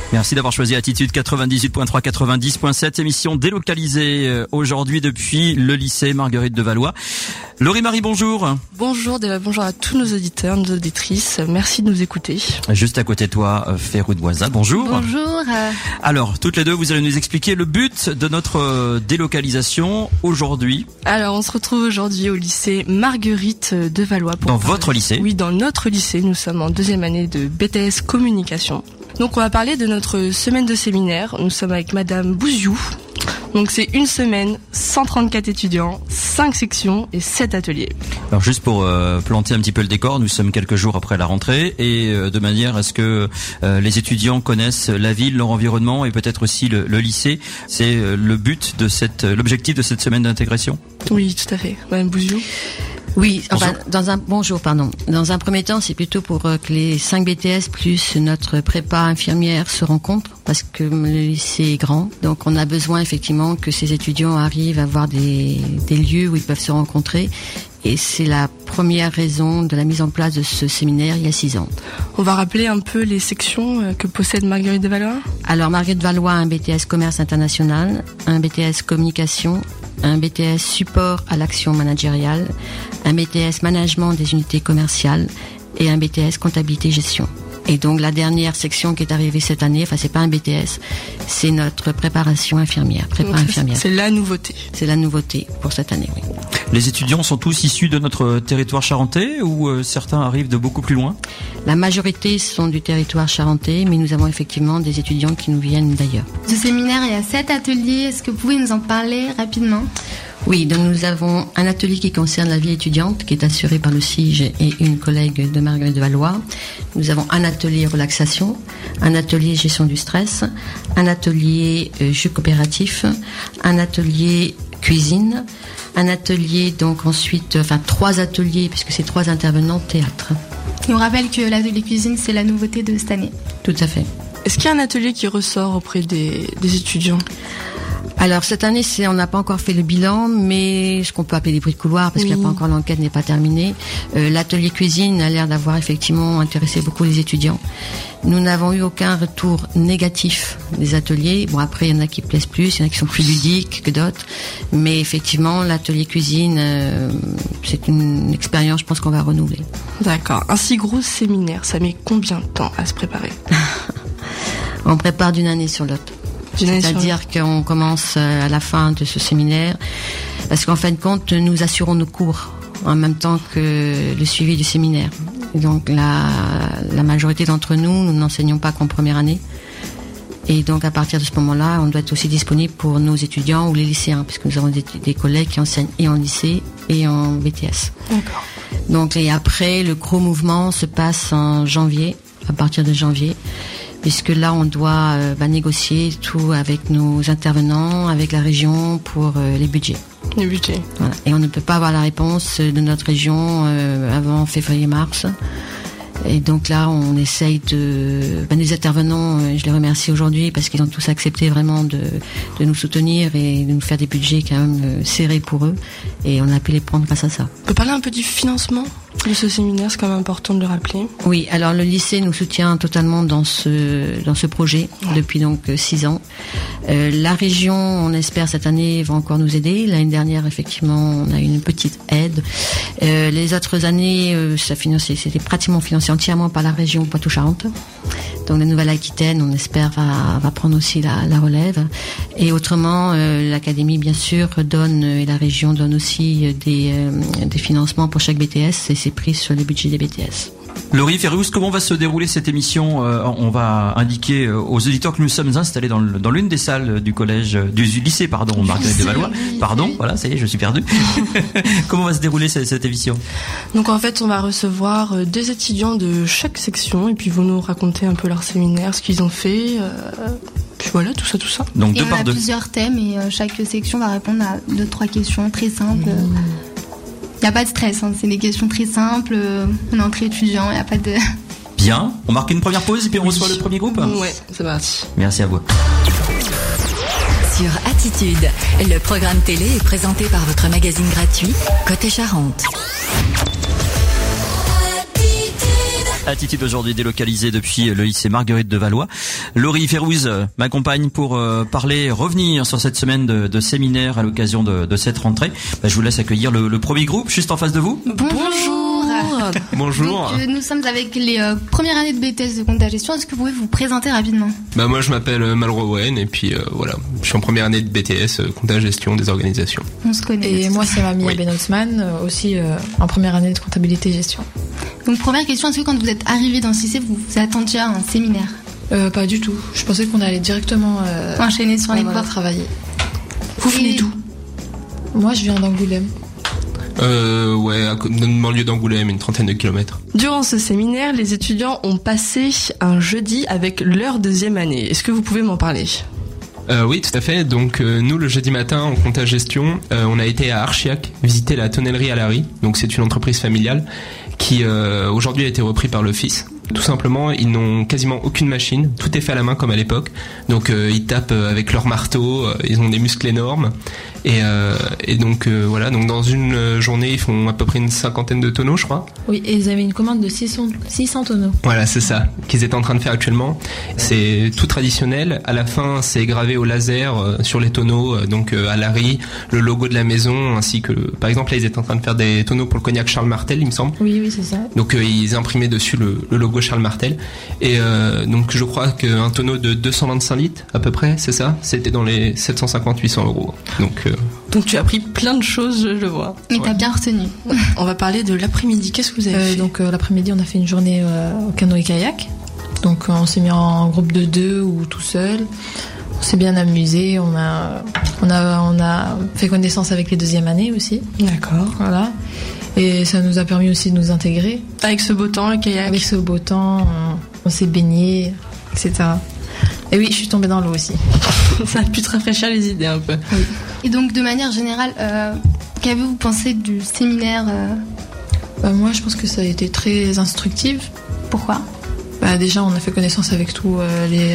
Merci d'avoir choisi Attitude 98.3, 90.7, émission délocalisée aujourd'hui depuis le lycée Marguerite de Valois. Laurie-Marie, bonjour. Bonjour à tous nos auditeurs, nos auditrices. Merci de nous écouter. Juste à côté de toi, Férou de Boisa, bonjour. Bonjour. Alors, toutes les deux, vous allez nous expliquer le but de notre délocalisation aujourd'hui. Alors, on se retrouve aujourd'hui au lycée Marguerite de Valois. Dans votre lycée ? Oui, dans notre lycée. Nous sommes en deuxième année de BTS Communication. Donc, on va parler de notre semaine de séminaire. Nous sommes avec Madame Bouziou. Donc c'est une semaine, 134 étudiants, 5 sections et 7 ateliers. Alors juste pour planter un petit peu le décor, nous sommes quelques jours après la rentrée et de manière à ce que les étudiants connaissent la ville, leur environnement et peut-être aussi le lycée. C'est le but de l'objectif de cette semaine d'intégration. Oui, tout à fait. Madame Bouziou. Oui, enfin, bonjour. Dans un premier temps, c'est plutôt pour que les 5 BTS plus notre prépa infirmière se rencontrent, parce que le lycée est grand. Donc, on a besoin effectivement que ces étudiants arrivent à avoir des lieux où ils peuvent se rencontrer. Et c'est la première raison de la mise en place de ce séminaire il y a 6 ans. On va rappeler un peu les sections que possède Marguerite de Valois. Alors, Marguerite de Valois a un BTS Commerce International, un BTS Communication, un BTS Support à l'action managériale, un BTS Management des unités commerciales et un BTS Comptabilité Gestion. Et donc la dernière section qui est arrivée cette année, enfin c'est pas un BTS, c'est notre préparation infirmière, infirmière. C'est la nouveauté. C'est la nouveauté pour cette année, oui. Les étudiants sont tous issus de notre territoire charentais ou certains arrivent de beaucoup plus loin ? La majorité sont du territoire charentais, mais nous avons effectivement des étudiants qui nous viennent d'ailleurs. Ce séminaire, il y a 7 ateliers. Est-ce que vous pouvez nous en parler rapidement ? Oui, donc nous avons un atelier qui concerne la vie étudiante, qui est assuré par le CIGE et une collègue de Marguerite de Valois. Nous avons un atelier relaxation, un atelier gestion du stress, un atelier jeu coopératif, un atelier cuisine, un atelier donc ensuite, 3 ateliers, puisque c'est 3 intervenants théâtre. On rappelle que l'atelier cuisine, c'est la nouveauté de cette année. Tout à fait. Est-ce qu'il y a un atelier qui ressort auprès des étudiants ? Alors cette année, on n'a pas encore fait le bilan, mais ce qu'on peut appeler des bruits de couloir, parce qu'il n'y a pas encore, l'enquête n'est pas terminée. L'atelier cuisine a l'air d'avoir effectivement intéressé beaucoup les étudiants. Nous n'avons eu aucun retour négatif des ateliers. Bon, après, il y en a qui plaisent plus, il y en a qui sont plus ludiques que d'autres. Mais effectivement, l'atelier cuisine, c'est une expérience, je pense qu'on va renouveler. D'accord. Un si gros séminaire, ça met combien de temps à se préparer ? On prépare d'une année sur l'autre. C'est-à-dire qu'on commence à la fin de ce séminaire, parce qu'en fin de compte, nous assurons nos cours en même temps que le suivi du séminaire. Et donc la majorité d'entre nous n'enseignons pas qu'en première année. Et donc à partir de ce moment-là, on doit être aussi disponible pour nos étudiants ou les lycéens, puisque nous avons des collègues qui enseignent et en lycée et en BTS. D'accord. Donc et après, le gros mouvement se passe en janvier, à partir de janvier, puisque là on doit négocier tout avec nos intervenants, avec la région pour les budgets. Les budgets. Voilà. Et on ne peut pas avoir la réponse de notre région avant février-mars. Et donc là, on essaye les intervenants, je les remercie aujourd'hui parce qu'ils ont tous accepté vraiment de nous soutenir et de nous faire des budgets quand même serrés pour eux. Et on a pu les prendre grâce à ça. On peut parler un peu du financement de ce séminaire, c'est quand même important de le rappeler. Oui, alors le lycée nous soutient totalement dans ce projet depuis donc 6 ans. La région, on espère cette année, va encore nous aider. L'année dernière, effectivement, on a eu une petite aide. Les autres années, c'était pratiquement financé entièrement par la région Poitou-Charentes. Donc la Nouvelle-Aquitaine, on espère, va prendre aussi la relève. Et autrement, l'académie, bien sûr, donne, et la région donne aussi des financements pour chaque BTS, et c'est pris sur les budgets des BTS. Laurie, Ferrouz, comment va se dérouler cette émission ? On va indiquer aux auditeurs que nous sommes installés dans l'une des salles du lycée, Marguerite de Valois. Pardon, voilà, ça y est, je suis perdu. Comment va se dérouler cette émission ? Donc en fait, on va recevoir 2 étudiants de chaque section et puis ils vont nous raconter un peu leur séminaire, ce qu'ils ont fait. Puis voilà, tout ça. Donc et on a plusieurs thèmes et chaque section va répondre à 2-3 questions très simples. Il n'y a pas de stress, c'est des questions très simples. On est entre étudiants, il n'y a pas de... Bien, on marque une première pause et puis on reçoit le premier groupe ? Ouais, c'est parti. Merci à vous. Sur Attitude, le programme télé est présenté par votre magazine gratuit Côté Charente. Attitude aujourd'hui délocalisée depuis le lycée Marguerite de Valois. Laurie Férouz m'accompagne pour revenir sur cette semaine de séminaire à l'occasion de cette rentrée. Je vous laisse accueillir le premier groupe juste en face de vous. Bonjour. Bonjour. Donc, nous sommes avec les premières années de BTS de compte à gestion. Est-ce que vous pouvez vous présenter rapidement ? Moi je m'appelle Malraux Owen et puis voilà, je suis en première année de BTS compte à gestion des organisations. On se connaît. Et moi c'est Mamie Benotsman, aussi en première année de comptabilité et gestion. Donc première question, est-ce que quand vous êtes arrivé dans ce lycée, vous vous attendiez à un séminaire ? Pas du tout. Je pensais qu'on allait directement enchaîner sur les cours. Travailler. Vous venez d'où ? Moi je viens d'Angoulême. Dans une banlieue d'Angoulême, une 30aine de kilomètres. Durant ce séminaire, les étudiants ont passé un jeudi avec leur deuxième année. Est-ce que vous pouvez m'en parler ? Oui, tout à fait. Donc nous, le jeudi matin, en compte à gestion, on a été à Archiac visiter la tonnellerie à Larry. Donc c'est une entreprise familiale qui aujourd'hui a été reprise par le fils. Tout simplement, ils n'ont quasiment aucune machine. Tout est fait à la main comme à l'époque. Donc ils tapent avec leur marteau. Ils ont des muscles énormes. Et donc voilà. Donc dans une journée, ils font à peu près une 50aine de tonneaux, je crois. Oui, et ils avaient une commande de 600 tonneaux. Voilà, c'est ça qu'ils étaient en train de faire actuellement. C'est tout traditionnel. À la fin, c'est gravé au laser sur les tonneaux. Donc à Larry, le logo de la maison, ainsi que par exemple là, ils étaient en train de faire des tonneaux pour le cognac Charles Martel, il me semble. Oui, c'est ça. Donc ils imprimaient dessus le logo Charles Martel. Et donc je crois qu'un tonneau de 225 litres à peu près, c'est ça, c'était dans les 750-800 euros. Donc tu as appris plein de choses, je le vois. Mais t'as bien retenu. On va parler de l'après-midi. Qu'est-ce que vous avez fait ? Donc l'après-midi, on a fait une journée au canoë-kayak. Donc on s'est mis en groupe de 2 ou tout seul. On s'est bien amusé. On a fait connaissance avec les deuxièmes années aussi. D'accord. Voilà. Et ça nous a permis aussi de nous intégrer. Avec ce beau temps, le kayak. Avec ce beau temps, on s'est baigné, etc. Et oui, je suis tombée dans l'eau aussi. Ça a pu te rafraîchir les idées un peu. Oui. Et donc, de manière générale, qu'avez-vous pensé du séminaire Moi, je pense que ça a été très instructif. Pourquoi ? Déjà, on a fait connaissance avec tous les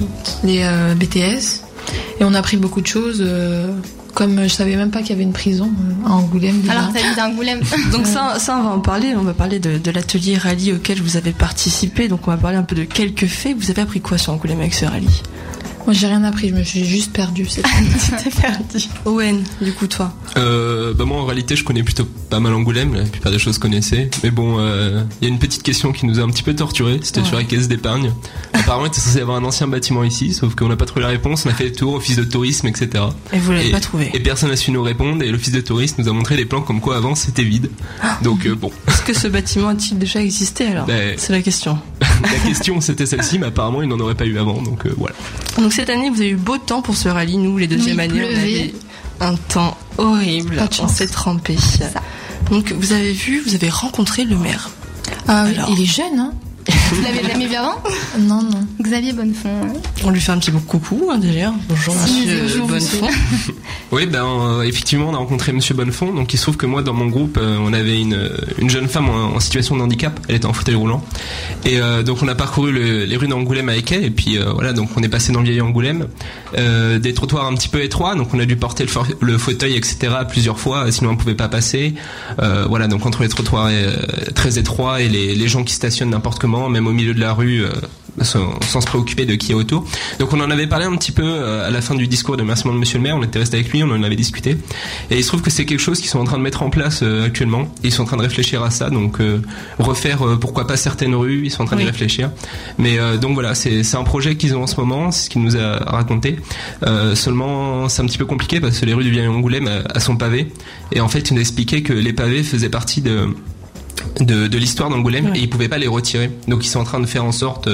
BTS. Et on a appris beaucoup de choses. Comme je savais même pas qu'il y avait une prison à Angoulême. Déjà. Alors, t'habites à Angoulême. Donc ça, on va en parler. On va parler de l'atelier rallye auquel vous avez participé. Donc on va parler un peu de quelques faits. Vous avez appris quoi sur Angoulême avec ce rallye ? Moi, j'ai rien appris. Je me suis juste perdue. Tu t'es perdue. Owen, du coup, toi ? Moi, en réalité, je connais plutôt pas mal Angoulême. La plupart des choses connaissaient. Mais bon, il y a une petite question qui nous a un petit peu torturés. C'était sur la caisse d'épargne. Apparemment, il était censé y avoir un ancien bâtiment ici, sauf qu'on n'a pas trouvé la réponse. On a fait le tour, office de tourisme, etc. Et vous l'avez pas trouvé. Et personne n'a su nous répondre. Et l'office de tourisme nous a montré des plans comme quoi avant c'était vide. Donc bon. Est-ce que ce bâtiment a-t-il déjà existé alors ? C'est la question. La question c'était celle-ci, mais apparemment il n'en aurait pas eu avant. Donc voilà. Donc cette année, vous avez eu beau temps pour ce rallye. Nous, les deuxièmes années, on avait un temps horrible. On s'est trempé. Donc vous avez rencontré le maire. Ah oui, il est jeune, hein ? Vous l'avez jamais vu avant ? Non. Xavier Bonnefond. On lui fait un petit coucou d'ailleurs. Bonjour monsieur Bonnefond. Oui, effectivement, on a rencontré monsieur Bonnefond. Donc il se trouve que moi, dans mon groupe, on avait une jeune femme en situation de handicap. Elle était en fauteuil roulant. Et donc on a parcouru les rues d'Angoulême avec elle. Et puis voilà, donc on est passé dans le vieil Angoulême. Des trottoirs un petit peu étroits. Donc on a dû porter le fauteuil, etc. plusieurs fois. Sinon on ne pouvait pas passer. Voilà, donc entre les trottoirs très étroits et les gens qui stationnent n'importe comment, même au milieu de la rue, sans se préoccuper de qui est autour. Donc on en avait parlé un petit peu à la fin du discours de remerciement de monsieur le maire. On était resté avec lui, on en avait discuté. Et il se trouve que c'est quelque chose qu'ils sont en train de mettre en place actuellement. Ils sont en train de réfléchir à ça. Donc refaire pourquoi pas certaines rues, ils sont en train de réfléchir. Mais donc voilà, c'est un projet qu'ils ont en ce moment, c'est ce qu'il nous a raconté. Seulement c'est un petit peu compliqué parce que les rues du Vieil Angoulême sont pavées. Et en fait il nous a expliqué que les pavés faisaient partie de l'histoire d'Angoulême et ils pouvaient pas les retirer. Donc ils sont en train de faire en sorte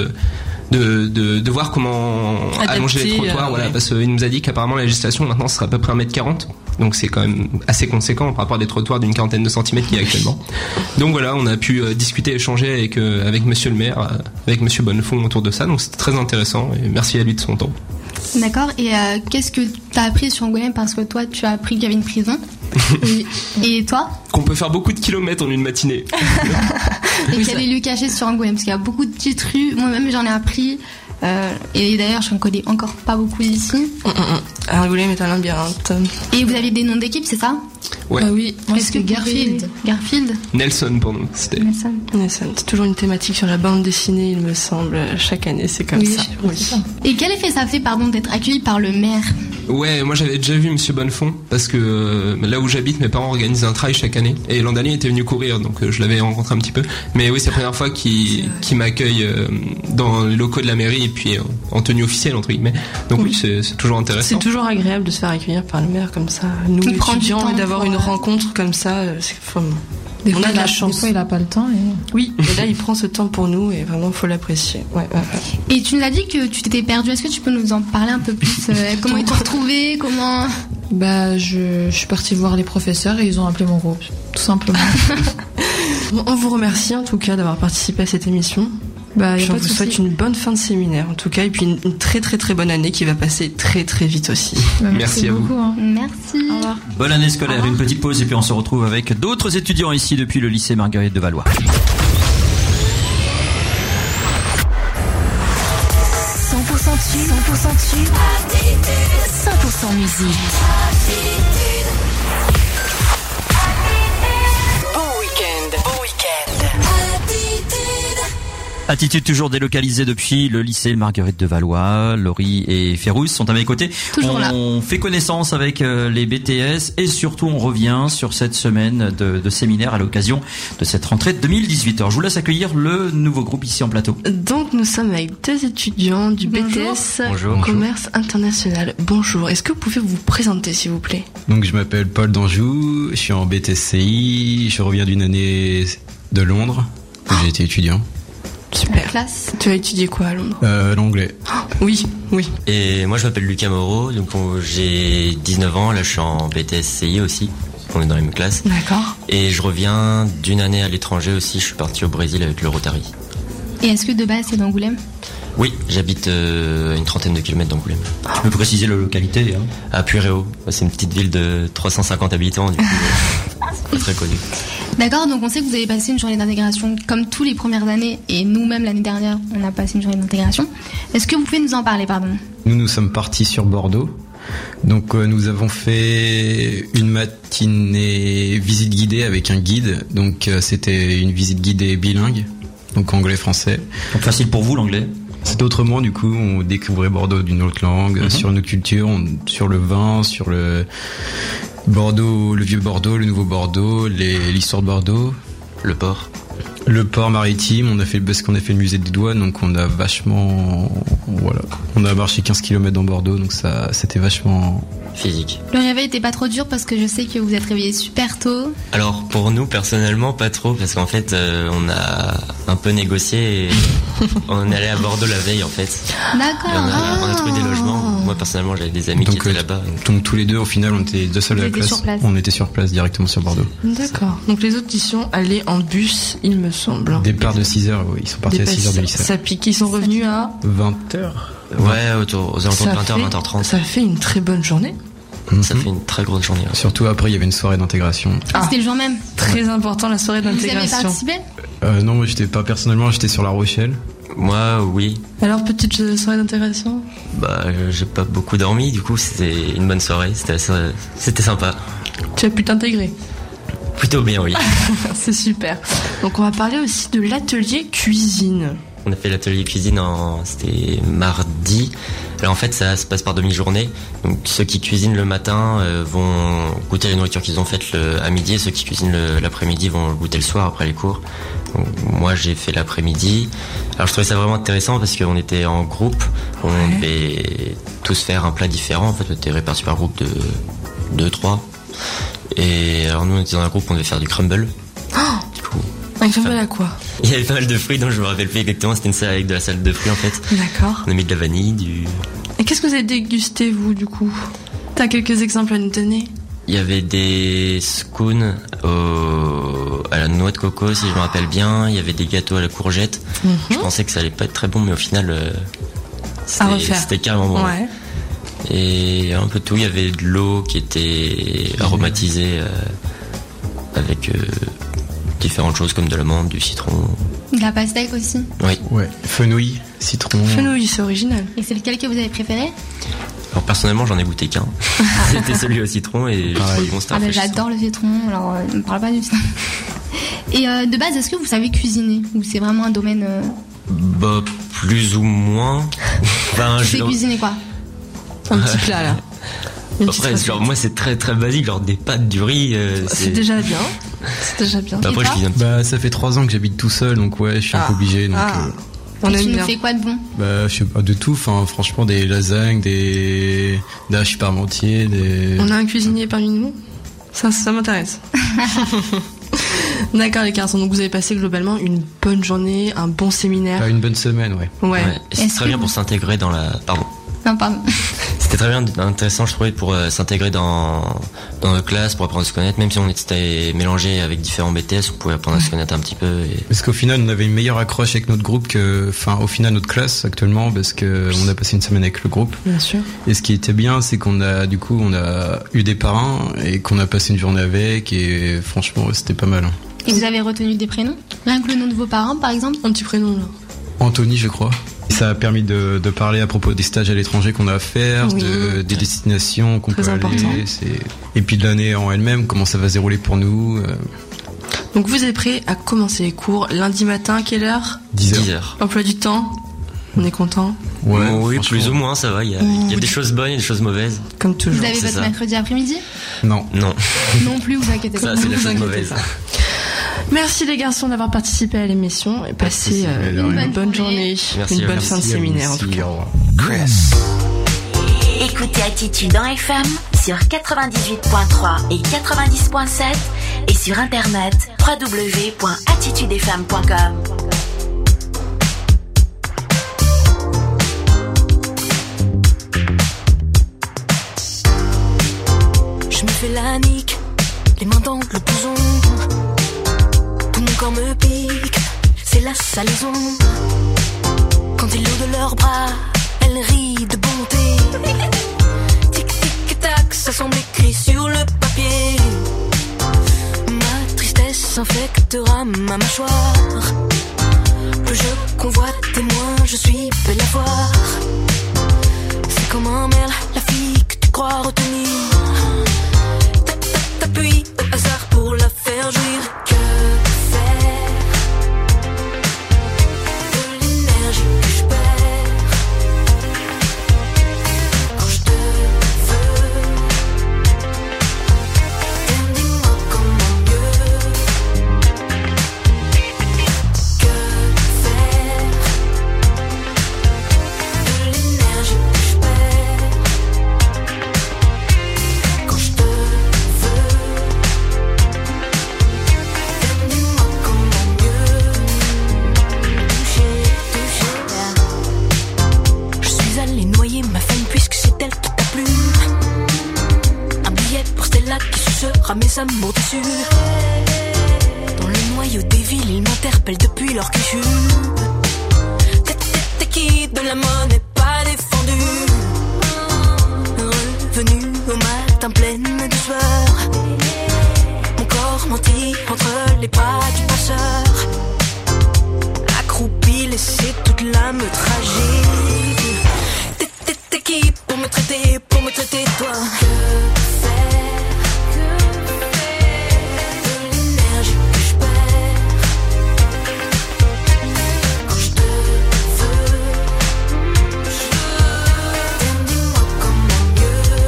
de voir comment allonger les trottoirs, parce qu'il nous a dit qu'apparemment la législation maintenant sera à peu près 1m40. Donc c'est quand même assez conséquent par rapport à des trottoirs d'une 40aine de centimètres qu'il y a actuellement. Donc voilà, on a pu discuter, échanger avec monsieur le maire, avec monsieur Bonnefond autour de ça. Donc c'était très intéressant et merci à lui de son temps. D'accord, et qu'est-ce que tu as appris sur Angoulême ? Parce que toi, tu as appris qu'il y avait une prison. Oui. Et toi ? Qu'on peut faire beaucoup de kilomètres en une matinée. Et qu'il y a des lieux cachés sur Angoulême, parce qu'il y a beaucoup de petites rues. Moi-même, j'en ai appris. Et d'ailleurs, je ne connais encore pas beaucoup d'ici. Angoulême est un labyrinthe. Et vous avez des noms d'équipe, c'est ça? Ouais. Ah oui, moi Est-ce que c'était Garfield. Garfield. Nelson pour nous. C'était. Nelson. C'est toujours une thématique sur la bande dessinée, il me semble. Chaque année, c'est comme ça. Oui, c'est ça. Et quel effet ça fait, d'être accueilli par le maire? Ouais, moi j'avais déjà vu Monsieur Bonnefond parce que là où j'habite, mes parents organisent un trail chaque année et l'an dernier il était venu courir, donc je l'avais rencontré un petit peu. Mais oui, c'est la première fois qu'il m'accueille dans les locaux de la mairie et puis en tenue officielle entre guillemets. Donc oui, c'est toujours intéressant. C'est toujours agréable de se faire accueillir par le maire comme ça, nous Il prend du étudiants, temps et d'avoir pour, une rencontre comme ça. Des On fois, a de la chance. Des fois, il a pas le temps. Oui, et là il prend ce temps pour nous et vraiment faut l'apprécier. Ouais. Et tu nous as dit que tu t'étais perdue. Est-ce que tu peux nous en parler un peu plus? Comment ils t'ont retrouvée? Comment? Bah, je suis partie voir les professeurs et ils ont appelé mon groupe, tout simplement. On vous remercie en tout cas d'avoir participé à cette émission. Bah, y a Je pas de vous souhaite souci. une bonne fin de séminaire en tout cas et puis une très très très bonne année qui va passer très très vite aussi. Bah, Merci à vous. beaucoup. Hein. Merci. Au revoir. Bonne année scolaire, une petite pause et puis on se retrouve avec d'autres étudiants ici depuis le lycée Marguerite de Valois. 100% dessus, 100% dessus, 100% musique. Bon week-end. Attitude toujours délocalisée depuis le lycée Marguerite de Valois. Laurie et Férouz sont à mes côtés. Toujours là. On fait connaissance avec les BTS et surtout on revient sur cette semaine de séminaire à l'occasion de cette rentrée 2018. Alors je vous laisse accueillir le nouveau groupe ici en plateau. Donc nous sommes avec deux étudiants du Bonjour. BTS Bonjour. Commerce International. Bonjour, est-ce que vous pouvez vous présenter s'il vous plaît? Donc je m'appelle Paul d'Anjou, je suis en BTSCI, je reviens d'une année de Londres où j'ai été étudiant. Super. Classe. Tu as étudié quoi à Londres? L'anglais. Oui. Et moi je m'appelle Lucas Moreau, donc j'ai 19 ans, là je suis en BTSCI aussi, on est dans les mêmes classes. D'accord. Et je reviens d'une année à l'étranger aussi, je suis parti au Brésil avec le Rotary. Et est-ce que de base c'est d'Angoulême? Oui, j'habite à une trentaine de kilomètres d'Angoulême. Tu peux préciser la localité hein. À Puréo, c'est une petite ville de 350 habitants, du coup c'est pas très connu. D'accord, donc on sait que vous avez passé une journée d'intégration comme tous les premières années et nous-mêmes l'année dernière on a passé une journée d'intégration. Est-ce que vous pouvez nous en parler, pardon? Nous sommes partis sur Bordeaux. Donc nous avons fait une matinée visite guidée avec un guide. Donc c'était une visite guidée bilingue, donc anglais-français. Donc facile pour vous l'anglais. C'est autrement, du coup, on découvrait Bordeaux d'une autre langue, sur nos cultures, sur le vin, sur le Bordeaux, le vieux Bordeaux, le nouveau Bordeaux, l'histoire de Bordeaux. Le port. Le port maritime, on a fait parce qu'on a fait le musée des douanes, donc on a vachement, voilà, on a marché 15 km dans Bordeaux, donc ça, c'était vachement Physique. Le réveil était pas trop dur parce que je sais que vous êtes réveillés super tôt. Alors pour nous personnellement pas trop, parce qu'en fait on a un peu négocié et on est allé à Bordeaux la veille en fait. D'accord. Et on a trouvé des logements. Moi personnellement j'avais des amis qui étaient là-bas. Donc tous les deux, au final, on était deux seuls à la Vous étiez classe. sur place. On était sur place directement sur Bordeaux. D'accord. Donc les autres y sont allés en bus, il me semble. Départ de 6h, oui, ils sont partis à 6h de lycée. Ça pique, ils sont revenus à 20h. Ouais, aux alentours de 20h, 20h30. Ça fait une très bonne journée. Ça fait une très grosse journée. Ouais. Surtout après, il y avait une soirée d'intégration. Ah, c'était le jour même. Très important la soirée Vous avez d'intégration. participé? Non, moi j'étais pas personnellement, j'étais sur La Rochelle. Moi, oui. Alors petite soirée d'intégration? Bah, j'ai pas beaucoup dormi, du coup c'était une bonne soirée, c'était sympa. Tu as pu t'intégrer? Plutôt bien, oui. C'est super. Donc on va parler aussi de l'atelier cuisine. On a fait l'atelier cuisine c'était mardi. Alors en fait ça se passe par demi-journée. Donc ceux qui cuisinent le matin vont goûter la nourriture qu'ils ont faite à midi, et ceux qui cuisinent l'après-midi vont goûter le soir après les cours. Donc, moi j'ai fait l'après-midi. Alors je trouvais ça vraiment intéressant parce qu'on était en groupe, on devait tous faire un plat différent. En fait on était répartis par groupe de 2-3. Et alors nous on était dans un groupe, on devait faire du crumble. Du coup, Un crumble à quoi? il y avait pas mal de fruits, donc je me rappelle plus exactement. C'était une salade avec de la salade de fruits en fait. D'accord. On a mis de la vanille, Et qu'est-ce que vous avez dégusté vous du coup? T'as quelques exemples à nous donner? Il y avait des scones à la noix de coco, si je me rappelle bien. Il y avait des gâteaux à la courgette. Je pensais que ça allait pas être très bon, mais au final, c'était carrément bon. Ouais. Et un peu de tout. Il y avait de l'eau qui était aromatisée avec différentes choses comme de l'amande, du citron. De la pastèque aussi. Oui. Ouais, fenouil, citron. Fenouil, c'est original. Et c'est lequel que vous avez préféré? Alors personnellement, j'en ai goûté qu'un. C'était celui au citron et je trouvais bon, c'était rafraîchissant. J'adore le citron, alors on ne parle pas du tout. Et de base, est-ce que vous savez cuisiner ou c'est vraiment un domaine Bah, plus ou moins. Tu sais cuisiner quoi? Un petit plat là. Après, genre, moi c'est très très basique, genre des pâtes, du riz. C'est déjà bien. C'est déjà bien. Bah, après, je cuisine un petit Bah, ça fait 3 ans que j'habite tout seul, donc ouais, je suis un peu obligé. Donc, on aime tu bien. nous fais quoi de bon? Bah, je sais pas, de tout. Enfin, franchement, des lasagnes, des hachis parmentiers, des. On a un cuisinier parmi nous? Ça m'intéresse. D'accord les garçons, donc vous avez passé globalement une bonne journée, un bon séminaire. Une bonne semaine, ouais. Ouais. Et c'est très bien pour s'intégrer dans la... Pardon. Non, pardon. C'était très bien, intéressant je trouvais pour s'intégrer dans notre classe, pour apprendre à se connaître, même si on était mélangé avec différents BTS, on pouvait apprendre à se connaître un petit peu. Parce qu'au final, on avait une meilleure accroche avec notre groupe que, au final, notre classe actuellement, parce que on a passé une semaine avec le groupe. Bien sûr. Et ce qui était bien, c'est qu'on a eu des parrains et qu'on a passé une journée avec, et franchement, c'était pas mal. Et vous avez retenu des prénoms? Rien que le nom de vos parents, par exemple? Un petit prénom là. Anthony, je crois. Ça a permis de parler à propos des stages à l'étranger qu'on a à faire, des destinations qu'on peut aller. Et puis de l'année en elle-même, comment ça va se dérouler pour nous. Donc vous êtes prêts à commencer les cours lundi matin, quelle heure? 10h. Emploi du temps? On est content? Ouais, oui, plus ou moins, ça va. Il y a des choses bonnes et des choses mauvaises. Comme toujours. Vous avez votre mercredi après-midi? Non. Non. Non plus, vous inquiétez pas. Ça, c'est la chose mauvaise. Merci les garçons d'avoir participé à l'émission et passé une bonne journée. Merci, une bonne fin de séminaire en tout cas. Écoutez Attitude en FM sur 98.3 et 90.7 et sur internet www.attitudefm.com. Je me fais la nique, les mains dans le blouson. Tout mon corps me pique, c'est la salaison. Quand ils l'ont de leurs bras, elle rit de bonté. Tic tic tac, ça semble écrit sur le papier. Ma tristesse infectera ma mâchoire. Plus je convoite et moins je suis belle à voir. C'est comme un merle, la fille que tu crois retenir. T'appuies au hasard pour la faire jouir. Que faire de l'énergie que je perds quand je te veux? Dis-moi comment mieux. Que faire de l'énergie que je perds quand je te veux? Ma femme puisque c'est elle qui t'a plu. Un billet pour Stella qui sucera mes amours déçus. Dans le noyau des villes, ils m'interpellent depuis leur que je t'es qui de la monnaie pas défendue. Revenu au matin pleine de sueur. Mon corps menti entre les bras du passeur. Accroupi, laissé toute l'âme tragique. T'es qui pour me traiter toi? Que faire de l'énergie que je perds quand je te veux? Dis-moi comment mieux.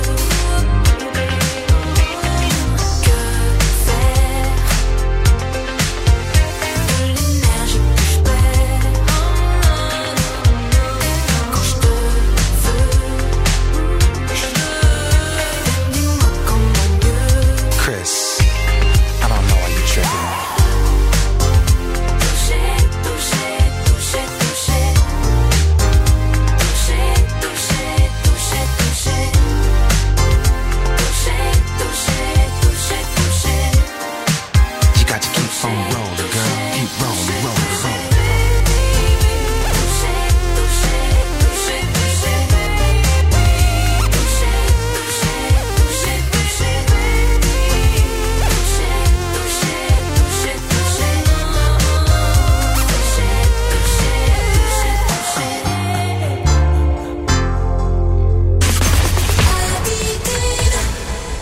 Que faire de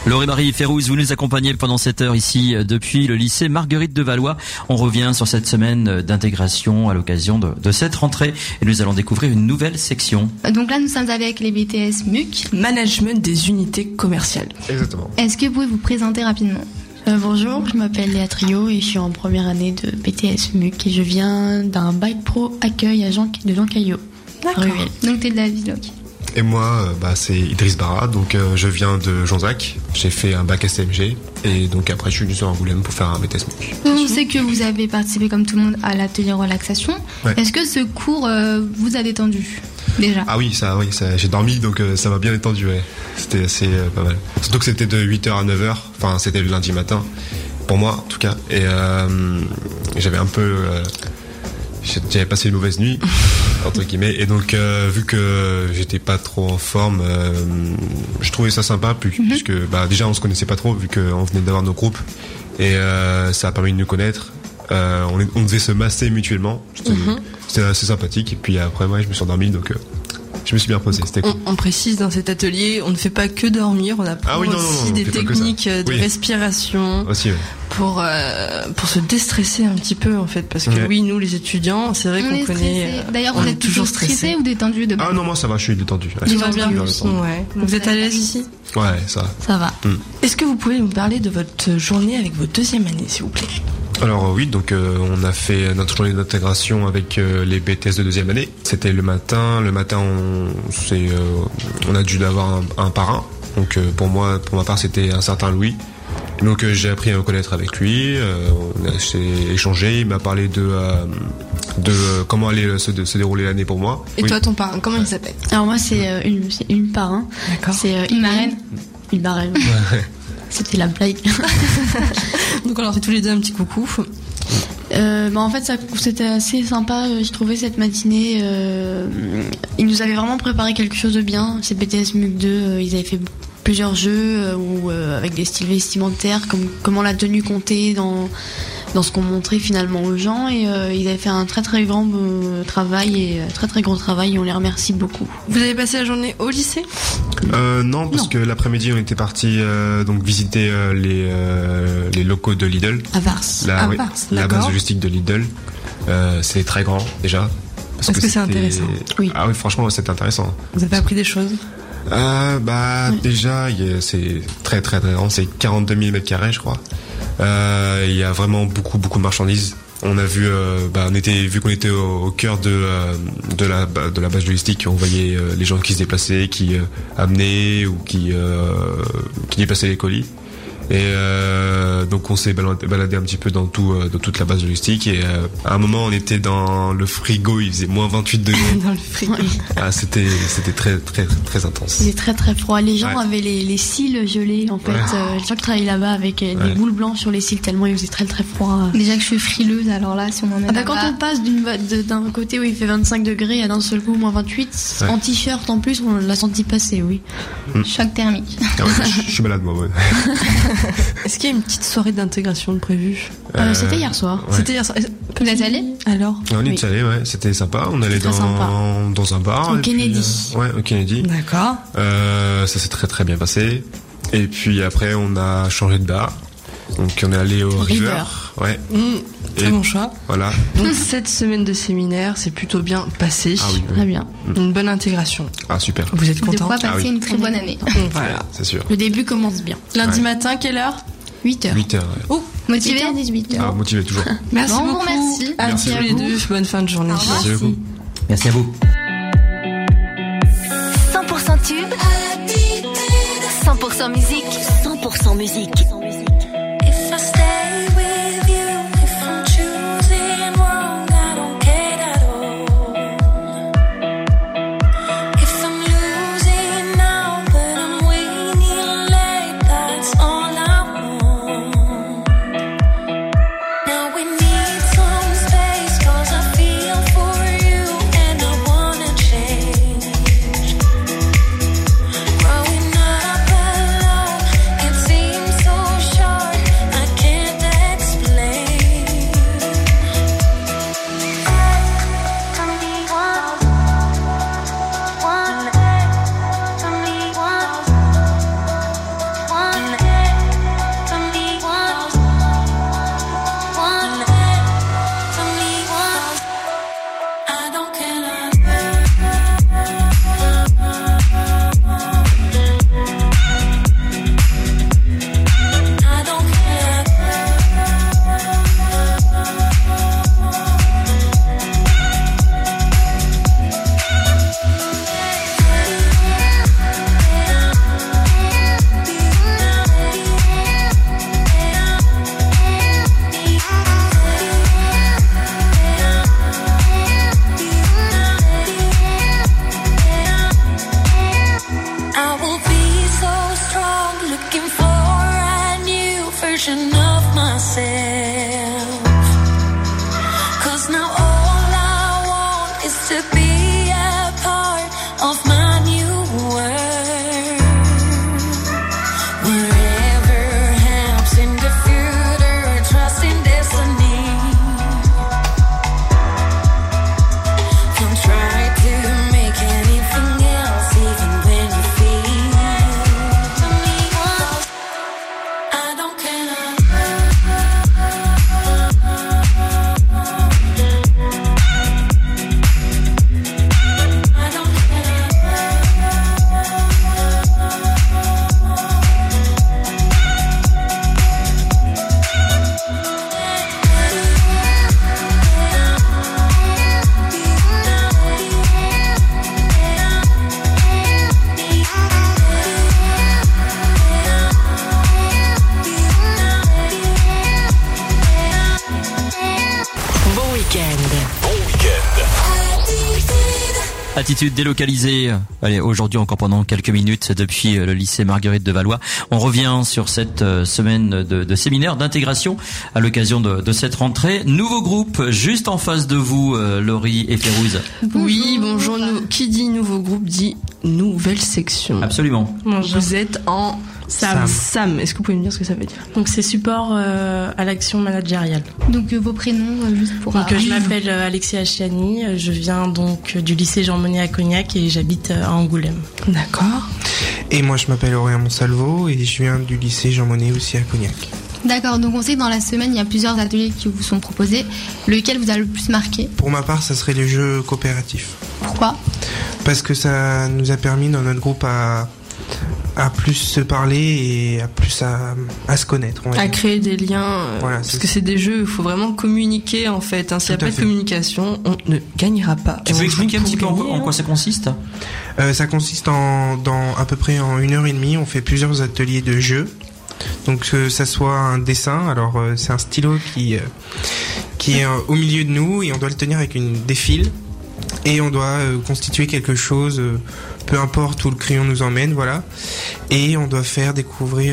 Laurie-Marie Férouz, vous nous accompagnez pendant cette heure ici depuis le lycée Marguerite de Valois. On revient sur cette semaine d'intégration à l'occasion de cette rentrée et nous allons découvrir une nouvelle section. Donc là, nous sommes avec les BTS MUC. Management des unités commerciales. Exactement. Est-ce que vous pouvez vous présenter rapidement ? Bonjour, je m'appelle Léa Trio et je suis en première année de BTS MUC et je viens d'un bac pro accueil de Jean Caillot. D'accord. Donc t'es de la ville, ok. Et moi, c'est Idriss Barra, donc je viens de Jonzac. J'ai fait un bac STMG et donc après je suis venu sur Angoulême pour faire un BTS MUC. Je sais que vous avez participé comme tout le monde à l'atelier relaxation. Ouais. Est-ce que ce cours vous a détendu déjà ? Ah oui, ça, j'ai dormi donc ça m'a bien détendu, ouais. C'était assez pas mal. Surtout que c'était de 8h à 9h, enfin c'était le lundi matin, pour moi en tout cas. Et j'avais un peu... j'avais passé une mauvaise nuit, entre guillemets, et donc vu que j'étais pas trop en forme, je trouvais ça sympa, puisque déjà on se connaissait pas trop, vu qu'on venait d'avoir nos groupes, et ça a permis de nous connaître. On devait se masser mutuellement, c'était assez sympathique, et puis après moi je me suis endormi, donc je me suis bien reposé, c'était cool. On précise dans cet atelier, on ne fait pas que dormir, on apprend aussi des techniques de respiration. Aussi, oui. Pour se déstresser un petit peu en fait, parce que oui, nous les étudiants, c'est vrai qu'on connaît. D'ailleurs, vous êtes toujours stressé ou détendu de base ? Ah non, moi ça va, je suis détendu. Ouais, tout va bien. Ouais. Vous êtes à l'aise ici ? Ouais, ça va. Ça va. Est-ce que vous pouvez nous parler de votre journée avec vos deuxième année, s'il vous plaît ? Alors oui, donc on a fait notre journée d'intégration avec les BTS de deuxième année. C'était le matin. Le matin, on a dû avoir un parrain. Donc pour ma part, c'était un certain Louis. Donc j'ai appris à me connaître avec lui. On s'est échangé. Il m'a parlé de comment allait se dérouler l'année pour moi. Et toi, ton parrain, comment il s'appelle ? Alors moi, c'est une parrain. D'accord. C'est une marraine. Une marraine. C'était la blague. Donc on leur fait tous les deux un petit coucou. En fait, c'était assez sympa. Je trouvais cette matinée. Ils nous avaient vraiment préparé quelque chose de bien. C'est BTS MUC 2. Ils avaient fait plusieurs jeux avec des styles vestimentaires, comment la tenue comptait dans ce qu'on montrait finalement aux gens, et ils avaient fait un très très grand travail et très très gros travail, et on les remercie beaucoup. Vous avez passé la journée au lycée ? Non, parce que l'après-midi on était parti donc visiter les locaux de Lidl. À Vars. La base logistique de Lidl. C'est très grand déjà. Est-ce que c'est intéressant ? Oui. Ah oui, franchement c'est intéressant. Vous avez appris des choses ? Déjà c'est très très très grand, c'est 42 000 m², je crois. Il y a vraiment beaucoup de marchandises. On a vu, vu qu'on était au cœur de la base logistique, on voyait les gens qui se déplaçaient, qui amenaient ou qui déplaçaient les colis. Et donc on s'est baladé un petit peu dans toute la base logistique, et à un moment on était dans le frigo, il faisait moins 28 degrés. Dans le frigo. C'était très très très intense. Il est très très froid. Les gens avaient les cils gelés en fait. Les gens qui travaillaient là-bas avec des boules blanches sur les cils, tellement il faisait très très froid. Déjà que je suis frileuse, alors là si on en est quand on passe d'un côté où il fait 25 degrés à d'un seul coup moins 28, en t-shirt en plus, on l'a senti passer, oui. Choc thermique. Je suis malade moi. Ouais. Est-ce qu'il y a une petite soirée d'intégration de prévue ? C'était hier soir. Ouais. C'était hier soir. Vous êtes allés ? Alors ? On est allés, ouais. C'était sympa. On allait dans un bar. Au Kennedy. Au Kennedy. D'accord. Ça s'est très très bien passé. Et puis après, on a changé de bar. Donc on est allé au River. Ouais. Très bon choix. Voilà. Donc cette semaine de séminaire, c'est plutôt bien passé. Ah oui. Très bien. Une bonne intégration. Ah super. Vous êtes content ? De quoi passer une très bonne année. Voilà. C'est sûr. Le début commence bien. Lundi matin, quelle heure ? 8h. 8h, ouais. Oh, motivé ? 18h. Ah, motivé toujours. Merci Bon, beaucoup. merci. Merci à tous les deux. Bonne fin de journée. Merci beaucoup. Merci à vous. 100% tube, 100% musique, 100% musique. If I stay with you, if I'm choosing wrong, I don't care at all. If I'm losing now, but I'm winning late, that's all I want. Now we need some space, 'cause I feel for you and I wanna change. Growing up alone, it seems so to be a part of my new world. Wherever helps in the future, trust in destiny. Don't try to make anything else, even when you feel to me. I don't care. Attitude délocalisée. Allez, aujourd'hui encore pendant quelques minutes depuis le lycée Marguerite de Valois. On revient sur cette semaine de séminaire d'intégration à l'occasion de cette rentrée. Nouveau groupe juste en face de vous, Laurie et Férouz. Oui, bonjour. Qui dit nouveau groupe dit nouvelle section. Absolument. Bonjour. Vous êtes en SAM. Est-ce que vous pouvez me dire ce que ça veut dire? Donc c'est support à l'action managériale. Donc vos prénoms juste pour. Donc je m'appelle Alexia Chiani, je viens donc du lycée Jean Monnet à Cognac et j'habite à Angoulême. D'accord. Et moi je m'appelle Aurélien Monsalvo et je viens du lycée Jean Monnet aussi à Cognac. D'accord, donc on sait que dans la semaine il y a plusieurs ateliers qui vous sont proposés. Lequel vous a le plus marqué? Pour ma part, ça serait les jeux coopératifs. Pourquoi? Parce que ça nous a permis dans notre groupe à plus se parler et à plus à se connaître. À créer des liens. Voilà, parce que c'est des jeux, il faut vraiment communiquer en fait. S'il n'y a pas de communication, on ne gagnera pas. Tu peux expliquer un petit peu en quoi ça consiste? Ça consiste dans à peu près en 1h30, on fait plusieurs ateliers de jeux. Donc que ça soit un dessin, alors c'est un stylo qui est au milieu de nous et on doit le tenir avec des fils et on doit constituer quelque chose, peu importe où le crayon nous emmène, voilà. Et on doit faire découvrir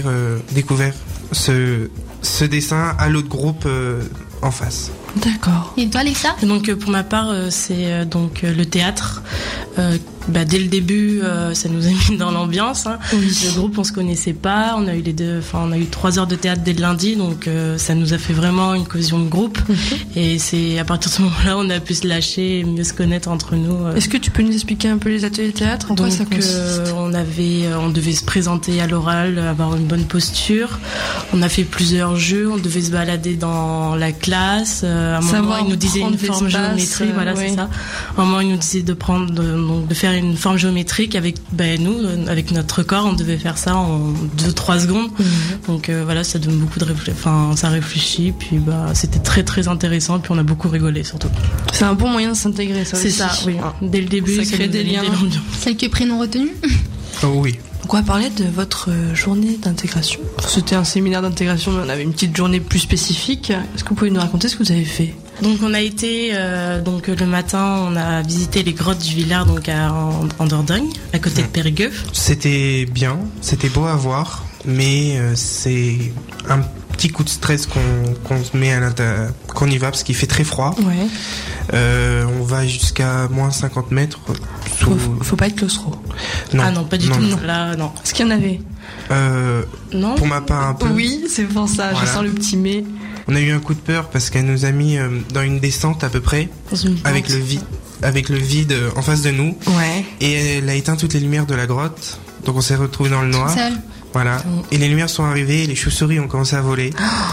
ce dessin à l'autre groupe en face. D'accord. Et toi, Alexa? Donc pour ma part, c'est donc le théâtre. Dès le début, ça nous a mis dans l'ambiance. Hein. Oui. Le groupe, on se connaissait pas. On a eu 3 heures de théâtre dès le lundi, donc ça nous a fait vraiment une cohésion de groupe. Et c'est à partir de ce moment-là, on a pu se lâcher et mieux se connaître entre nous. Est-ce que tu peux nous expliquer un peu les ateliers de théâtre? En quoi ça consiste? On devait se présenter à l'oral, avoir une bonne posture. On a fait plusieurs jeux. On devait se balader dans la classe. À un moment, il nous disait une forme géométrique. Voilà, c'est ça. À un moment, il nous disait de faire une forme géométrique avec nous, avec notre corps, on devait faire ça en 2-3 secondes. Donc voilà, ça donne beaucoup de ça réfléchit, puis c'était très très intéressant, puis on a beaucoup rigolé surtout. C'est un bon moyen de s'intégrer, ça aussi. C'est ça, oui. Dès le début, ça crée des liens. Quelques prénoms retenus? Oh oui. Donc on va parler de votre journée d'intégration. C'était un séminaire d'intégration, mais on avait une petite journée plus spécifique. Est-ce que vous pouvez nous raconter ce que vous avez fait? Donc on a été le matin, on a visité les grottes du Villard, donc en Dordogne, à côté de Périgueux. C'était bien, c'était beau à voir, mais c'est un petit coup de stress qu'on se met qu'on y va parce qu'il fait très froid. Ouais. On va jusqu'à moins 50 mètres. Faut pas être claustro. Non. Ah non, pas du tout. Non. Là, non. Est-ce qu'il y en avait? Non. Pour ma part un peu. Oui, c'est pour ça. Voilà. Je sens le petit mais. On a eu un coup de peur parce qu'elle nous a mis dans une descente à peu près, avec le vide en face de nous. Ouais. Et elle a éteint toutes les lumières de la grotte, donc on s'est retrouvés dans le noir. Seul. Voilà. Et les lumières sont arrivées, et les chauves-souris ont commencé à voler.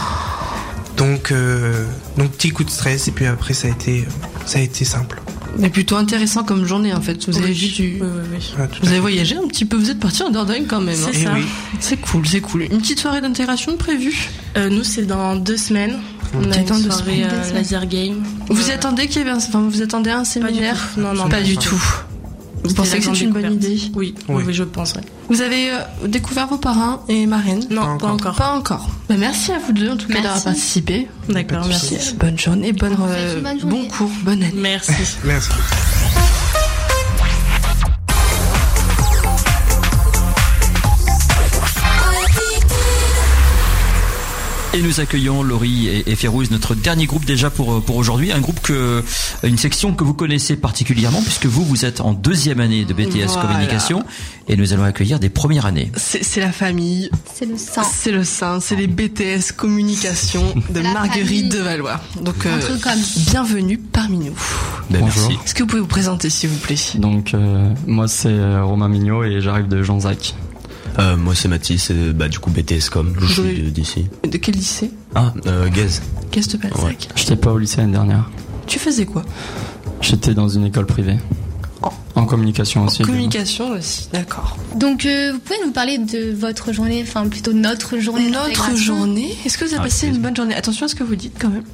Donc petit coup de stress et puis après ça a été simple. Mais plutôt intéressant comme journée en fait. Vous avez vu vous avez voyagé un petit peu, vous êtes parti en Dordogne quand même. C'est ça. Oui. C'est cool. Une petite soirée d'intégration prévue? Nous c'est dans 2 semaines. On a une soirée laser game. Vous attendez vous attendez à un séminaire? Non, pas du tout. Vous pensez que c'est une bonne idée? Oui, je pense. Ouais. Vous avez découvert vos parrains et marraines? Non, pas encore. Pas encore. Merci à vous deux en tout cas d'avoir participé. D'accord, merci. Bonne journée, bon cours, bonne année. Merci. Merci. Et nous accueillons Laurie et Férouz, notre dernier groupe déjà pour aujourd'hui. Une section que vous connaissez particulièrement puisque vous êtes en 2e année de BTS Communication et nous allons accueillir des premières années. C'est la famille. C'est le sang. C'est le sein. C'est les BTS Communication de Marguerite de Valois. Donc, bienvenue parmi nous. Merci. Est-ce que vous pouvez vous présenter s'il vous plaît? Donc, moi c'est Romain Mignot et j'arrive de Jean-Zac. Moi c'est Mathis, du coup BTS Com, je suis d'ici. De quel lycée? Guez. Guez de Balzac. Ouais. J'étais pas au lycée l'année dernière. Tu faisais quoi? J'étais dans une école privée. En communication aussi. En communication aussi, d'accord. Donc vous pouvez nous parler de votre journée, enfin plutôt notre journée d'intégration. Notre journée? Est-ce que vous avez passé une bonne journée? Attention à ce que vous dites quand même.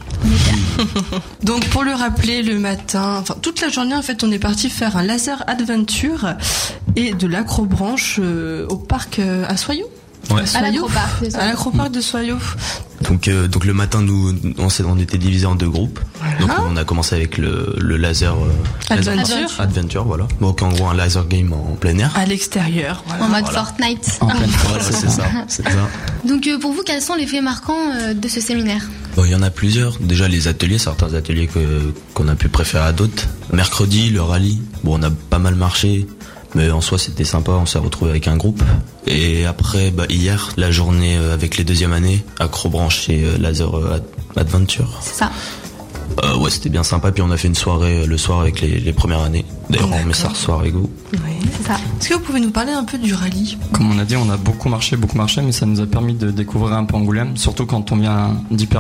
Donc pour le rappeler, le matin, enfin toute la journée en fait, on est parti faire un laser adventure et de l'acrobranche au parc à Soyaux. Ouais. À l'acroparc de Soyaux. Donc le matin, on était divisé en 2 groupes. Voilà. Donc on a commencé avec le laser Adventure, voilà. Donc en gros un laser game en plein air. À l'extérieur, voilà. En mode Fortnite. Voilà, c'est ça. Donc pour vous, quels sont les faits marquants de ce séminaire? Bon, il y en a plusieurs. Déjà les ateliers, certains ateliers qu'on a pu préférer à d'autres. Mercredi, le rallye. Bon, on a pas mal marché. Mais en soi c'était sympa, on s'est retrouvé avec un groupe. Et après hier, la journée avec les 2e années, acrobranche et laser adventure. C'est ça. Ouais, c'était bien sympa. Puis on a fait une soirée le soir avec les premières années. D'ailleurs on met ça ce soir avec vous. Oui, c'est ça. Est-ce que vous pouvez nous parler un peu du rallye? Comme on a dit, on a beaucoup marché, mais ça nous a permis de découvrir un peu Angoulême, surtout quand on vient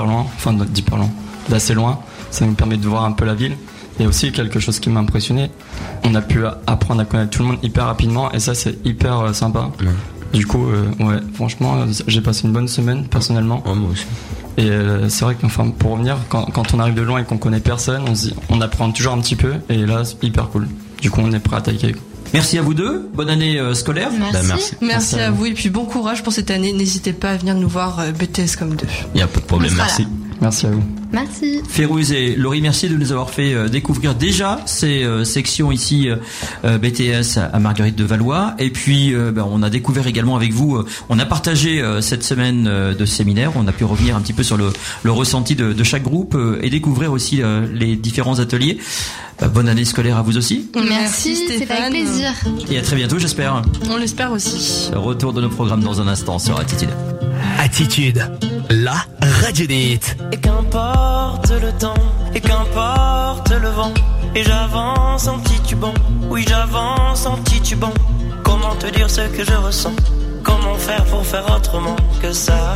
d'assez loin. Ça nous permet de voir un peu la ville. Et aussi quelque chose qui m'a impressionné, on a pu apprendre à connaître tout le monde hyper rapidement et ça c'est hyper sympa. Ouais. Du coup, franchement, j'ai passé une bonne semaine personnellement. Ouais, moi aussi. Et c'est vrai que pour revenir, quand on arrive de loin et qu'on connaît personne, on apprend toujours un petit peu et là c'est hyper cool. Du coup, on est prêt à attaquer. Merci à vous deux, bonne année scolaire. Merci. Merci à vous et puis bon courage pour cette année. N'hésitez pas à venir nous voir BTS comme 2. Il n'y a pas de problème, merci. Merci à vous. Merci. Férouz et Laurie, merci de nous avoir fait découvrir déjà ces sections ici BTS à Marguerite de Valois. Et puis on a découvert également avec vous, on a partagé cette semaine de séminaire, on a pu revenir un petit peu sur le ressenti de chaque groupe et découvrir aussi les différents ateliers. Bonne année scolaire à vous aussi. Merci Stéphane. C'est avec plaisir. Et à très bientôt j'espère. On l'espère aussi. Retour de nos programmes dans un instant sur Attitude. Attitude, la radio des hits. Et qu'importe le temps, et qu'importe le vent, et j'avance en titubant, oui j'avance en titubant. Comment te dire ce que je ressens? Comment faire pour faire autrement que ça?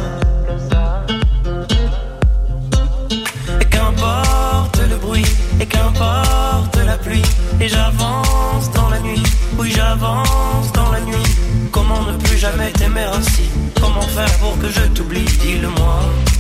Et qu'importe le bruit, et qu'importe la pluie, et j'avance dans la nuit, oui j'avance dans la nuit. Comment ne plus jamais t'aimer ainsi? Comment faire pour que je t'oublie? Dis-le-moi.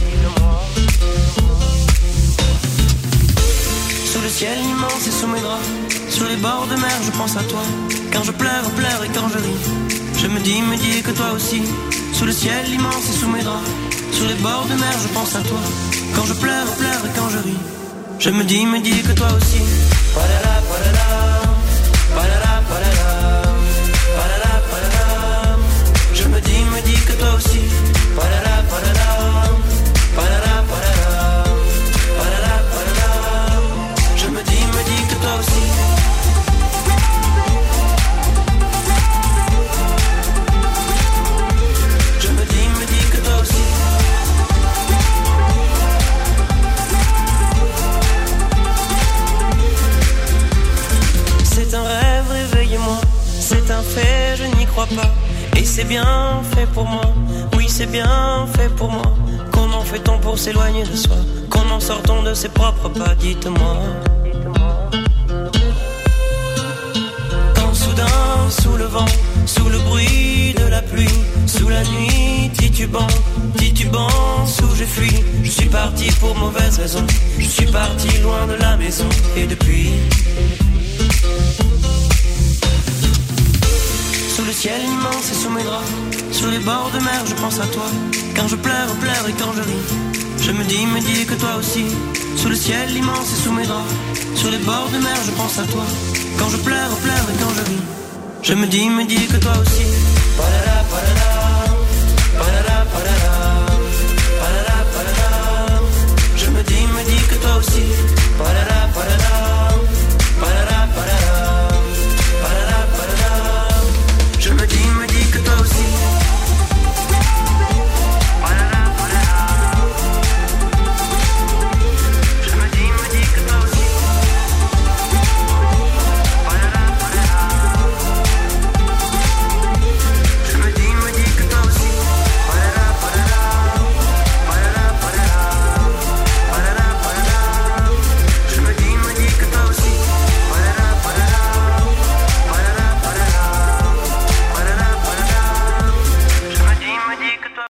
Sous le ciel immense et sous mes draps, sur les bords de mer je pense à toi. Quand je pleure et quand je ris, je me dis que toi aussi. Sous le ciel immense et sous mes draps, sur les bords de mer je pense à toi. Quand je pleure et quand je ris, je me dis que toi aussi. Palala, palala, palala, palala, palala, palala. Je me dis que toi aussi. Palala, palala, palala, palala, palala, palala. Je me dis que toi aussi. Je me dis que toi aussi. C'est un rêve, réveillez-moi. C'est un fait, je n'y crois pas. Et c'est bien fait pour moi. Oui, c'est bien fait pour moi. Comment fait-on pour s'éloigner de soi? Comment sort-on de ses propres pas? Dites-moi. Quand soudain, sous le vent, sous le bruit de la pluie, sous la nuit, titubant, où je fuis. Je suis parti pour mauvaise raison. Je suis parti loin de la maison. Et depuis, sous le ciel immense et sous mes draps, sur les bords de mer je pense à toi. Quand je pleure et quand je ris, je me dis que toi aussi. Sous le ciel immense et sous mes draps, sur les bords de mer je pense à toi. Quand je pleure et quand je ris, je me dis que toi aussi. Palala, palala, palala, palala, palala, palala. aussi. Pas